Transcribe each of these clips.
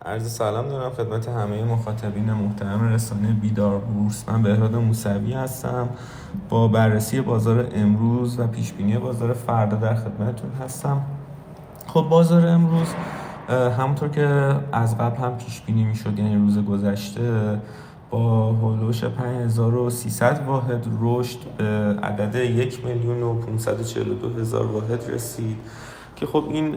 عرض سلام دارم خدمت همه مخاطبین محترم رسانه بیدار بورس. من بهراد موسوی هستم. با بررسی بازار امروز و پیشبینی بازار فردا در خدمتتون هستم. خب بازار امروز همونطور که از قبل هم پیشبینی میشد، یعنی روز گذشته با هولوش 5300 واحد رشد به عدد 1,542,000 واحد رسید که خب این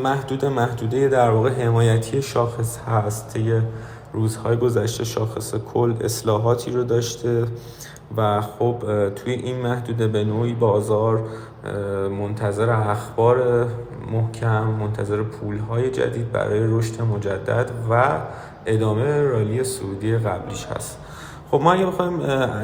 محدوده در واقع حمایتی شاخص هست. طی روزهای گذشته شاخص کل اصلاحاتی رو داشته و خب توی این محدوده به نوعی بازار منتظر اخبار محکم، منتظر پولهای جدید برای رشد مجدد و ادامه رالی صعودی قبلیش هست. خب ما اگه بخوایم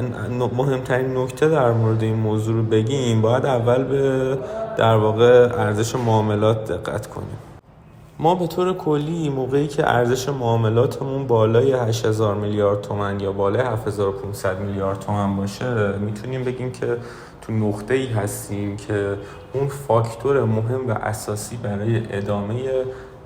مهمترین نکته در مورد این موضوع رو بگیم، باید اول به در واقع ارزش معاملات دقت کنیم. ما به طور کلی موقعی که ارزش معاملاتمون بالای 8000 میلیارد تومان یا بالای 7500 میلیارد تومان باشه، میتونیم بگیم که تو نقطه‌ای هستیم که اون فاکتور مهم و اساسی برای ادامه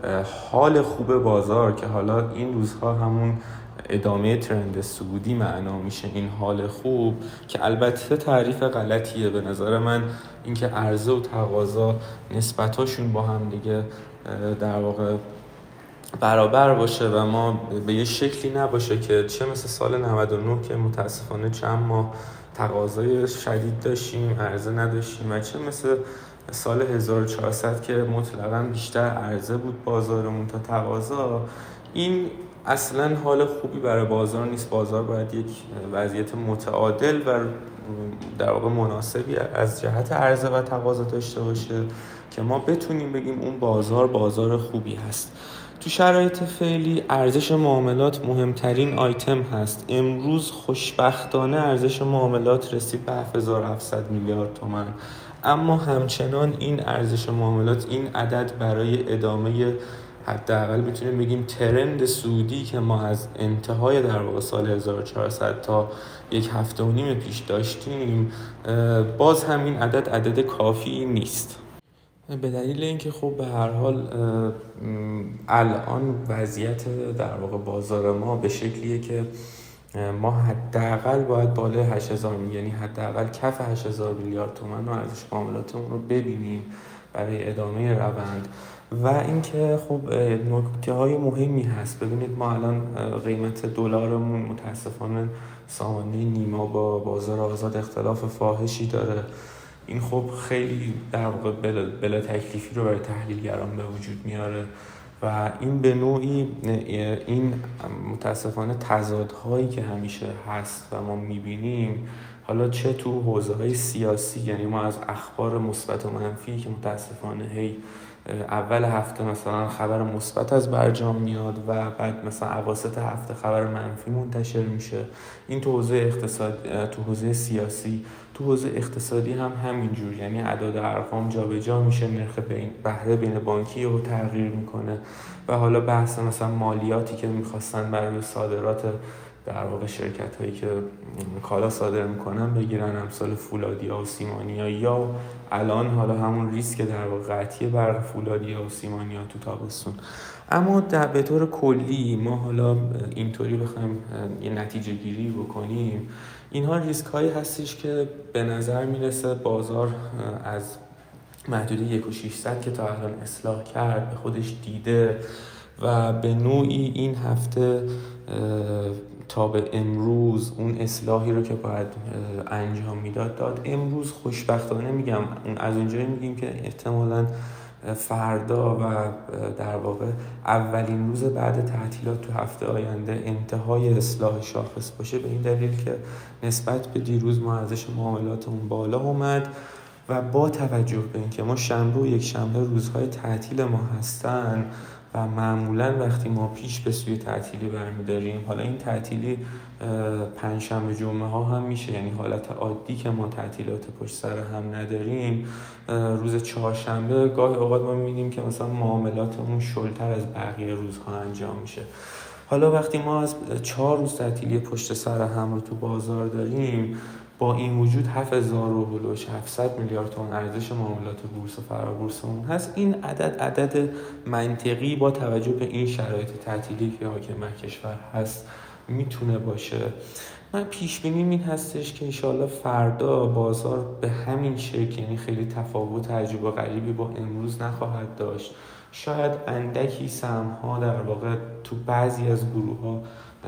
حال خوب بازار، که حالا این روزها همون ادامه ترند صعودی معنا میشه این حال خوب، که البته تعریف غلطیه به نظر من. اینکه عرضه و تقاضا نسبتاشون با هم دیگه در واقع برابر باشه و ما به یه شکلی نباشه که چه مثل سال 99 که متاسفانه چند ماه تقاضای شدید داشتیم، عرضه نداشتیم، و چه مثل سال 1400 که مطلقاً بیشتر عرضه بود بازارمون تا تقاضا. این اصلاً حال خوبی برای بازار نیست. بازار باید یک وضعیت متعادل و در واقع مناسبی از جهت عرضه و تقاضا داشته باشه که ما بتونیم بگیم اون بازار خوبی هست. تو شرایط فعلی ارزش معاملات مهمترین آیتم هست. امروز خوشبختانه ارزش معاملات رسید به 7700 میلیارد تومان، اما همچنان این ارزش معاملات، این عدد برای ادامه حداقل میتونیم بگیم ترند صعودی که ما از انتهای در واقع سال 1400 تا یک هفته و نیم پیش داشتیم، باز همین عدد کافی نیست. به دلیل اینکه خب به هر حال الان وضعیت در واقع بازار ما به شکلیه که ما حداقل باید بالای 8000، یعنی حداقل کف 8000 میلیارد تومان رو ارزش معاملاتمون رو ببینیم برای ادامه روند. و اینکه خب نکته‌های مهمی هست. ببینید ما الان قیمت دلارمون متاسفانه سامانه نیما با بازار آزاد اختلاف فاحشی داره. این خب خیلی در واقع بلا تکلیفی رو برای تحلیلگران به وجود میاره و این به نوعی این متاسفانه تضادهایی که همیشه هست و ما میبینیم، حالا چه تو حوزه‌های سیاسی، یعنی ما از اخبار مثبت و منفی که متاسفانه هی اول هفته مثلا خبر مثبت از برجام میاد و بعد مثلا اواسط هفته خبر منفی منتشر میشه، این تو حوزه اقتصاد، تو حوزه سیاسی، تو حوزه اقتصادی هم همینجور، یعنی اعداد ارقام جابجا میشه، نرخ بهره بین بانکی رو تغییر میکنه و حالا بحث مثلا مالیاتی که میخواستن برای صادرات در واقع شرکت هایی که کالا صادر میکنن بگیرن، امثال فولادیا و سیمانیا، یا الان حالا همون ریسک در واقع قطعی برق فولادیا و سیمانیا تو تابستون. اما به طور کلی ما حالا اینطوری بخوایم یه نتیجه گیری بکنیم، اینها ریسک هایی هستش که به نظر میرسه بازار از محدوده 1600 که تا الان اصلاح کرد به خودش دیده و به نوعی این هفته تا به امروز اون اصلاحی رو که باید انجام میداد. امروز خوشبختانه میگم از اونجایی میگیم که احتمالاً فردا و در واقع اولین روز بعد تعطیلات تو هفته آینده انتهای اصلاح شاخص باشه، به این دلیل که نسبت به دیروز ما ارزش معاملاتمون بالا اومد و با توجه به اینکه ما شنبه و یک شنبه روزهای تعطیل ما هستن و معمولا وقتی ما پیش به سوی تعطیلی برمیداریم، حالا این تعطیلی پنجشنبه جمعه ها هم میشه، یعنی حالت عادی که ما تعطیلات پشت سر هم نداریم، روز چهارشنبه گاهی اوقات ما میبینیم که مثلا معاملاتمون شلتر از بقیه روزها انجام میشه. حالا وقتی ما از 4 روز تعطیلی پشت سر هم رو تو بازار داریم، با این وجود 700 میلیارد تومان ارزش معاملات بورس و فرابورسمون هست. این عدد منطقی با توجه به این شرایط تعطیلی که حاکم کشور هست میتونه باشه. من پیش بینیم این هستش که انشالله فردا بازار به همین شکل، یعنی خیلی تفاوت عجیب و غریبی با امروز نخواهد داشت. شاید اندکی سهم‌ها در واقع تو بعضی از گروه‌ها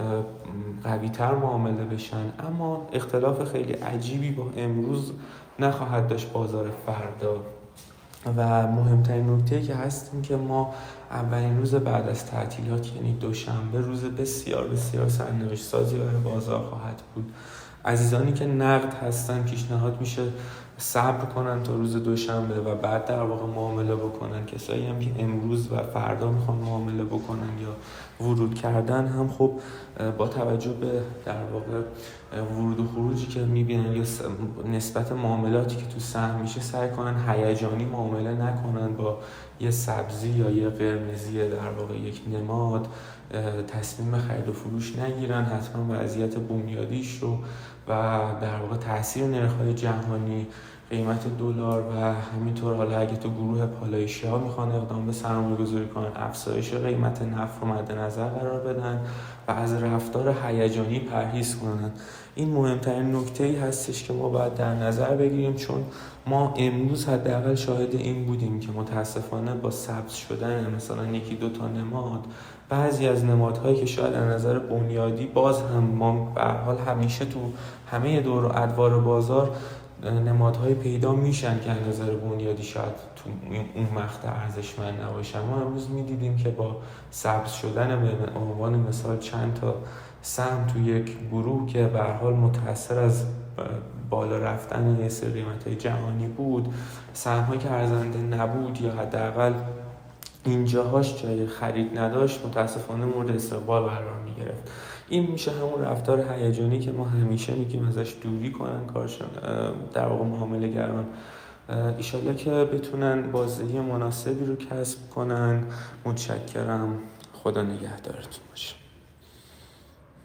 قوی‌تر معامله بشن، اما اختلاف خیلی عجیبی با امروز نخواهد داشت بازار فردا. و مهمترین نکته که هست این که ما اولین روز بعد از تعطیلات، یعنی دوشنبه، روز بسیار بسیار سرنوشت سازی برای بازار خواهد بود. عزیزانی که نقد هستن پیشنهاد میشه صبر کنن تا روز دوشنبه و بعد در واقع معامله بکنن. کسایی هم که امروز و فردا میخوان معامله بکنن یا ورود کردن هم خب با توجه به در واقع ورود و خروجی که میبینن یا نسبت معاملاتی که تو سهم میشه سعی کنن هیجانی معامله نکنن، با یه سبزی یا یه قرمزی در واقع یک نماد تصمیم خرید و فروش نگیرن. حتما وضعیت بنیادیش رو و در واقع تاثیر نرخ‌های جهانی، قیمت دلار و همینطور حالا اگه تو گروه پالایشی‌ها میخوان اقدام به سرمایه‌گذاری کنن، افزایش قیمت نفت رو مد نظر قرار بدن و از رفتار هیجانی پرهیز کنن. این مهمترین نکته‌ای هستش که ما باید در نظر بگیریم، چون ما امروز حداقل شاهد این بودیم که متاسفانه با سبز شدن مثلا یکی دو تا نماد، بعضی از نمادهایی که شاید از نظر بنیادی باز هم ما به هر حال همیشه تو همه دور و ادوار بازار نمادهای پیدا میشن که از نظر بنیادی شاید تو اون مقطع ارزشمند نباشن. ما امروز میدیدیم که با سبز شدن به عنوان مثال چند تا سهم تو یک گروه که به هر حال متأثر از بالا رفتن یه سری قیمت‌های جهانی بود، سهم‌هایی که ارزنده نبود یا حداقل اینجاهاش جای خرید نداشت متاسفانه مورد استقبال قرار می‌گرفت. این میشه همون رفتار هیجانی که ما همیشه میگیم ازش دوری کنن کارشون در واقع معامله‌گران. ایشالله که بتونن بازدهی مناسبی رو کسب کنن. متشکرم. خدا نگهدارتون باشه.